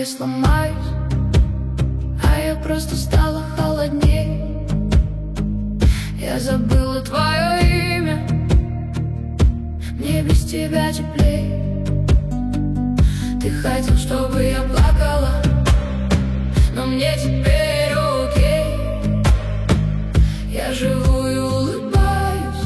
я сломаюсь, а я просто стала холодней. Я забыла твое имя, мне без тебя теплей. Ты хотел, чтобы я плакала, но мне теперь окей. Я живу и улыбаюсь,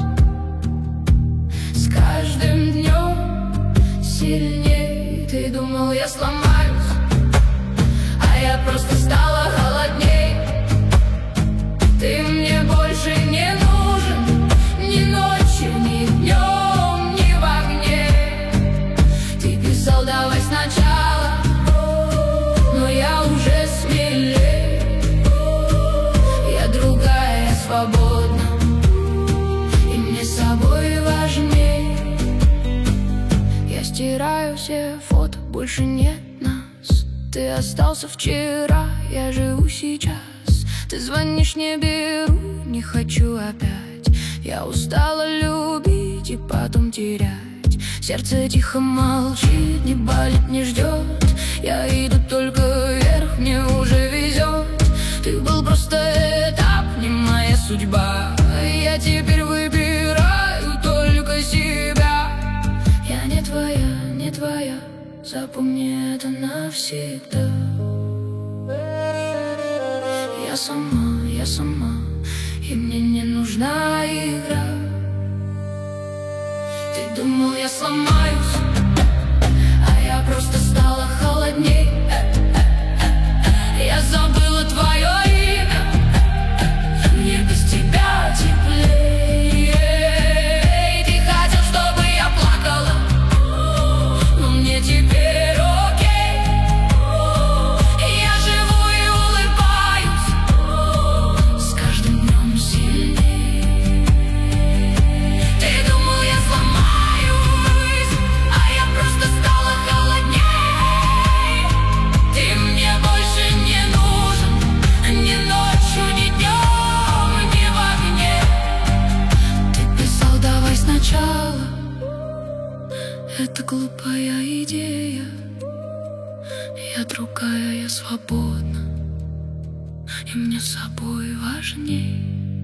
с каждым днем сильней. Ты думал, я сломаюсь, а я просто стала холодней. Ты мне больше не нужен, ни ночью, ни днем, ни в огне. Ты писал, давай сначала, но я уже смелее. Я другая, я свободна, и мне с собой важней. Я стираю все фото, больше нет нас. Ты остался вчера, я живу сейчас. Ты звонишь, не беру, не хочу опять. Я устала любить и потом терять. Сердце тихо молчит, не болит, не ждет. Я иду только вверх, мне уже везет. Ты был просто этап, не моя судьба. Я теперь выбираю только себя. Я не твоя, не твоя, запомни это навсегда. Я сама, и мне не нужна игра. Ты думал, я сломаюсь, а я просто стала холодней. Я забыла твое имя, мне без тебя теплее. Ты хотел, чтобы я плакала, но мне теперь окей. Я живу и улыбаюсь, с каждым днем сильней. Ты думал, я сломаюсь, а я просто стала холодней. Ты мне больше не нужен, ни ночью, ни днем, ни в огне. Ты писал, давай сначала, это глупая идея. Я другая, я свободна, и мне с собой важней.